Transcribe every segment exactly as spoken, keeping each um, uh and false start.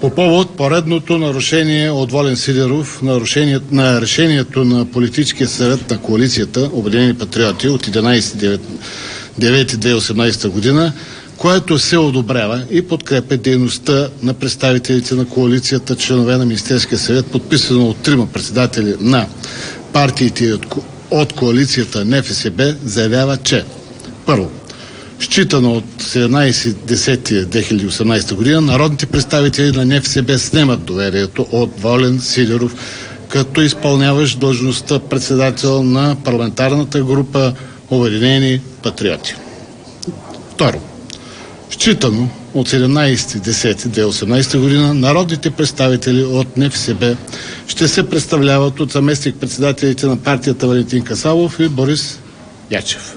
по повод поредното нарушение от Волен Сидеров нарушение, на решението на политическия съвет на коалицията Обединени патриоти от единайсети девети две хиляди и осемнайсета година, което се одобрява и подкрепя дейността на представителите на коалицията, членове на Министерския съвет, подписано от трима председатели на партиите от, от коалицията Н Ф С Б, заявява, че първо, считано от седемнайсети октомври две хиляди и осемнайсета година, народните представители на Н Ф С Б снемат доверието от Волен Сидеров, като изпълняващ длъжността председател на парламентарната група Обединени патриоти. Второ, считано от седемнайсети октомври две хиляди и осемнайсета година, народните представители от Н Ф С Б ще се представляват от заместник-председателите на партията Валентин Касабов и Борис Ячев.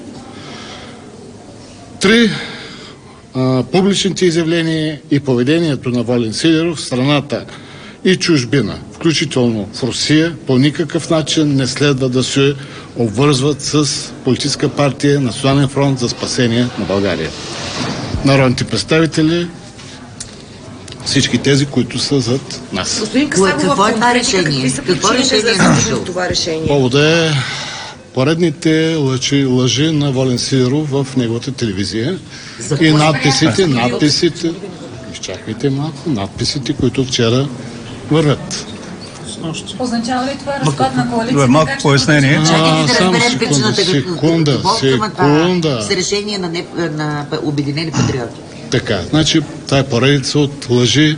Три, а, публичните изявления и поведението на Волен Сидеров в страната и чужбина, включително в Русия, по никакъв начин не следва да се обвързват с политическа партия Национален фронт за спасение на България. Народните представители, всички тези, които са зад нас. Господин Касабов, какво е това решение? Какво решение е това решение? Повода е поредните лъжи, лъжи на Волен Сидеров в неговата телевизия и надписите, надписите, изчакайте малко, надписите, които вчера вървят. Означава ли това разпад на коалицията? Малко пояснение. Чакайте да само разберем причината. секунда, секунда. С решение на, не, на Обединени патриоти. Така, значи това е поредица от лъжи,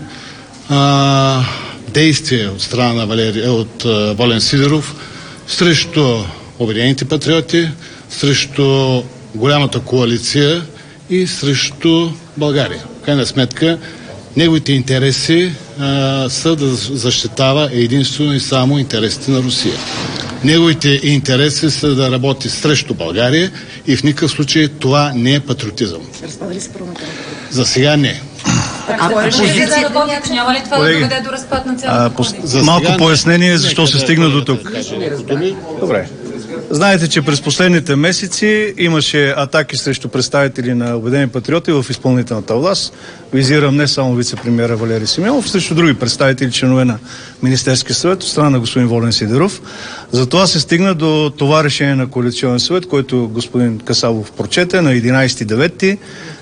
а, действия от страна на Валери, от а, Волен Сидеров срещу Обединените патриоти, срещу голямата коалиция и срещу България. В крайна сметка, неговите интереси а, са да защитава единствено и само интересите на Русия. Неговите интереси са да работи срещу България и в никакъв случай това не е патриотизъм. Разпада ли се парламентарната група? За сега не. А позицията да няма ли това да доведе до разпад на цялата коалиция? Малко пояснение защо се стигна до тук. Добре. Знаете, че през последните месеци имаше атаки срещу представители на Обединени патриоти в изпълнителната власт. Визирам не само вице-премиера Валери Симеонов, срещу други представители, членове на Министерския съвет, от страна на господин Волен Сидеров. Затова се стигна до това решение на коалиционен съвет, който господин Касабов прочете на единайсети девети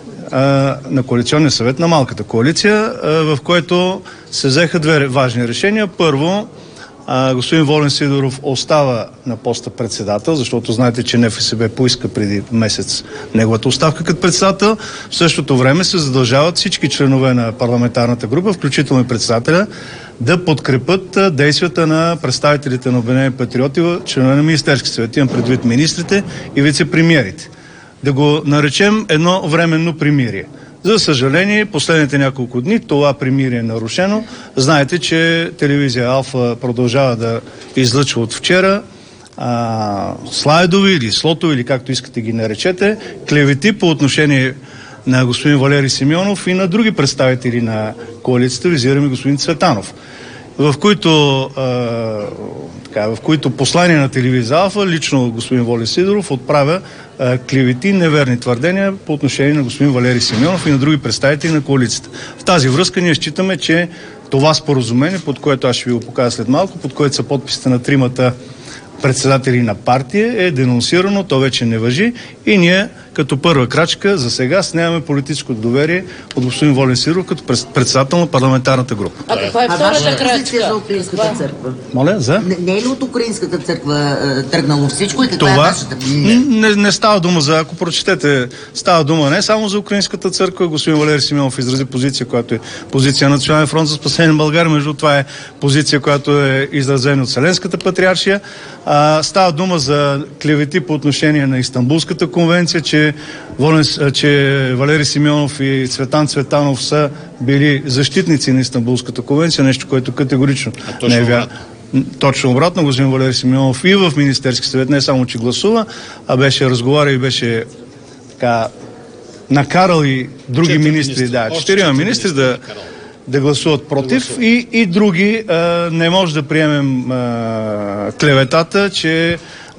на коалиционния съвет на малката коалиция, в който се взеха две важни решения. Първо, А, господин Волен Сидеров остава на поста председател, защото знаете, че Н Ф С Б поиска преди месец неговата оставка като председател. В същото време се задължават всички членове на парламентарната група, включително и председателя, да подкрепят действията на представителите на Обединени патриоти, членове на Министерски съвет. Имам предвид министрите и вице-премиерите. Да го наречем едно временно примирие. За съжаление, последните няколко дни това примирие е нарушено. Знаете, че телевизия Алфа продължава да излъчва от вчера а, слайдови или слотови, или както искате ги наречете, клевети по отношение на господин Валери Симеонов и на други представители на коалицията, визираме господин Цветанов, в които, а, така, в които послание на телевизия Алфа, лично господин Волен Сидеров отправя а, клевети, неверни твърдения по отношение на господин Валери Симеонов и на други представители на коалицията. В тази връзка ние считаме, че това споразумение, под което аз ще ви го покажа след малко, под което са подписите на тримата председатели на партия, е денонсирано, то вече не важи и ние като първа крачка за сега снемаме политическо доверие от господин Волен Сидеров като председател на парламентарната група. А каква е втората крачка? За Украинската църква? Моля, за? Не, не е ли от Украинската църква е, тръгнало всичко и каква това е вашата позиция? Не, не става дума за, ако прочетете, става дума не само за Украинската църква. Господин Валери Симеонов изрази позиция, която е позиция на Национален фронт за спасение на България. Между това е позиция, която е изразена от Вселенската патриаршия. А, става дума за клевети по отношение на Истанбулската конвенция, че Волен, че Валери Симеонов и Цветан Цветанов са били защитници на Истанбулската конвенция, нещо, което категорично не е вярно. Точно обратно, господин Валери Симеонов и в Министерски съвет не само, че гласува, а беше разговарял и беше така накарал и други четири министри, министри, да, четирима министри да, да гласуват против да и, и други а, не може да приемем а, клеветата, че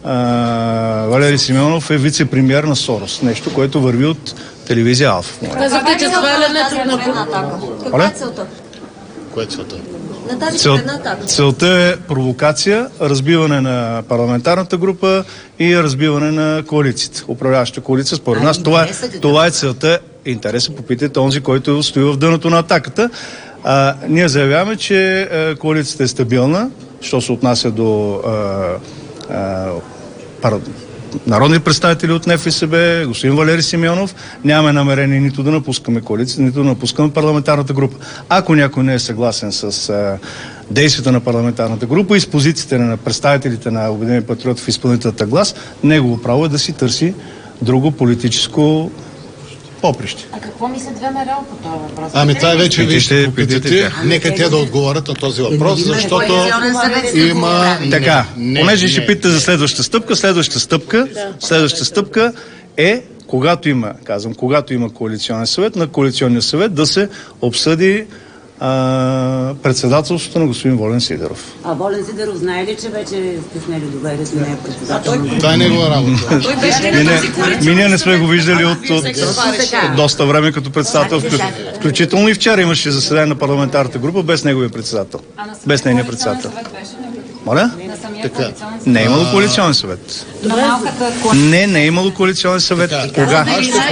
Uh, Валери Симеонов е вице-премиер на Сорос. Нещо, което върви от телевизия Алфа. Казахте, че свалянето на... Каква е целта? Кое е целта? На тази Цел, поредна атака. целта е провокация, разбиване на парламентарната група и разбиване на коалицията, управляваща коалиция. Според нас това е, това е целта. Интереса попитайте онзи, който стои в дъното на атаката. А, ние заявяваме, че а, коалицията е стабилна, що се отнася до а, а, пар... народни представители от НФСБ, господин Валери Симеонов. Нямаме намерение нито да напускаме коалицията, нито да напускаме парламентарната група. Ако някой не е съгласен с а, действията на парламентарната група и с позициите на представителите на Обединени патриоти в изпълнителната власт, негово право е да си търси друго политическо поприще. А какво мислят ВМРО по този въпрос? Ами това вече ви ще питайте попитате. тях. Нека те да отговорят на този въпрос, защото има... Така, Не, понеже не, ще не. питате за следващата стъпка, следващата стъпка, следващата стъпка е, когато има, казвам, когато има коалиционен съвет, на коалиционния съвет да се обсъди а, председателството на господин Волен Сидеров. А Волен Сидеров знае ли, че вече сте снели доверието на председател? Това е негова работа. Ми не, ми ние не сме го виждали от, от, от доста време като председател. Включително и вчера имаше заседание на парламентарната група без неговия председател. Без нейния председател. Моля? Така. Не е имало коалиционен съвет. Не, не е имало коалиционен съвет. Кога?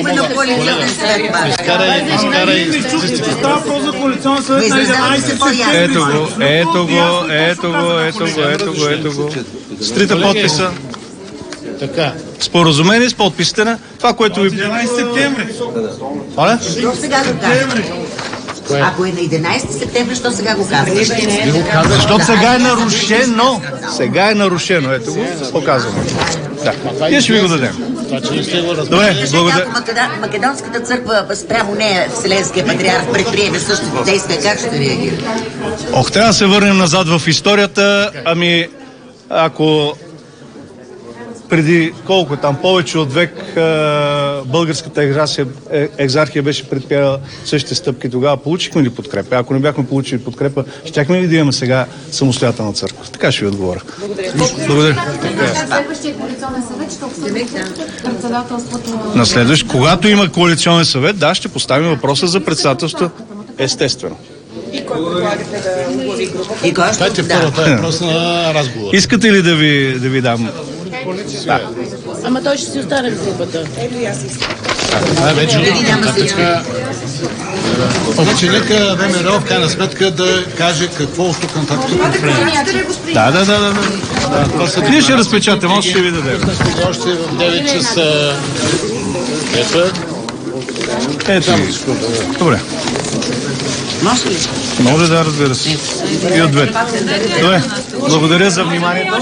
Изкарай, изкарай. Става въпрос за коалиционен съвет на единайсети. Ето го, ето го, ето го, ето го, ето го, ето го. С трите подписа. Така. Споразумение с подписите на това, което ви... единайсети септември. Моля? Що сега го казваш? Ако е на единайсети септември, що сега го казваш? Защото сега е нарушено. Сега е нарушено. Ето го, показваме. Да. Ние ще ви го дадем. Добре, благодаря. Ако Македонската църква спрямо нея, Вселенския патриарх, предприеме същото действие, как ще реагира? Ох, трябва да се върнем назад в историята. Ами, ако преди колко там, повече от век българската екзархия, екзархия беше предприела същите стъпки, тогава получихме ли подкрепа? Ако не бяхме получили подкрепа, щяхме ли да имаме сега самостоятелна църква? Така ще ви отговоря. Благодаря. Следващия коалиционен съвет ще обсъди председателството. На следващ, когато има коалиционен съвет, да, ще поставим въпроса за председателство. Естествено. И кой предлагате да оглави групата? И кой Това е първата е въпрос на разговор. Искате ли да ви, да ви дам? Да. Ама той ще си остане в групата. Ето и аз искам. Това вече така. Обаче нека ВМРО в крайна сметка да каже какво от тук нататък ще предприеме. Да, да, да, да. да. Ние ще разпечатаме, още ще ви дадем. Още в девет часа. Ето. Ето. Добре. Може ли? Може да, разбира се. И от двете. Добре. Благодаря за вниманието.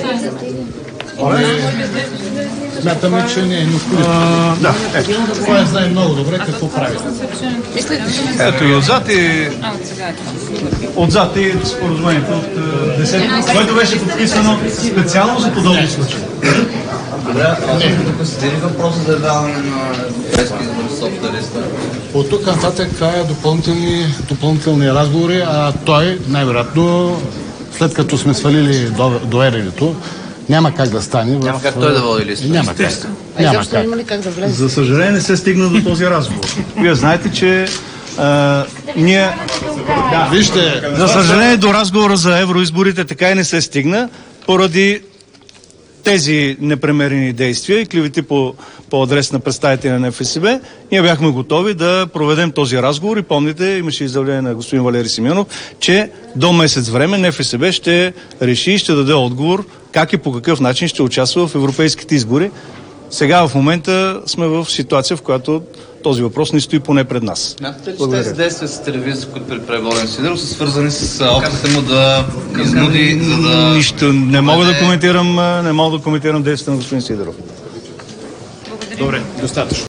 Смятаме, че не е необходимо. Да. Ето. Това знае много добре какво прави. Ето и отзад и... Отзад и споразумението от десети, което беше подписано специално за подобни случаи. Добре, аз тук седи въпроса за даване на европейски избори с обща листа. От тук нататък това е допълнителни, допълнителни разговори, а той най-вероятно, след като сме свалили доверието, няма как да стане. Няма как той да води листа. Няма как. Няма как. Има ли как да влезе? За съжаление не се стигна до този разговор. Вие знаете, че а, ние... Да. Вижте, За съжаление до разговора за евроизборите така и не се стигна, поради тези непремерени действия и клевети по, по адрес на представители на НФСБ. Ние бяхме готови да проведем този разговор и помните, имаше изявление на господин Валери Симеонов, че до месец време НФСБ ще реши и ще даде отговор как и по какъв начин ще участва в европейските избори. Сега в момента сме в ситуация, в която този въпрос не стои поне пред нас. Смятате ли, че тези действия с телевизията, които предприема Волен Сидеров, са свързани с опитите му да изнуди, за да... Нищо, не мога да коментирам, не мога да коментирам действията на господин Сидеров. добре, достатъчно.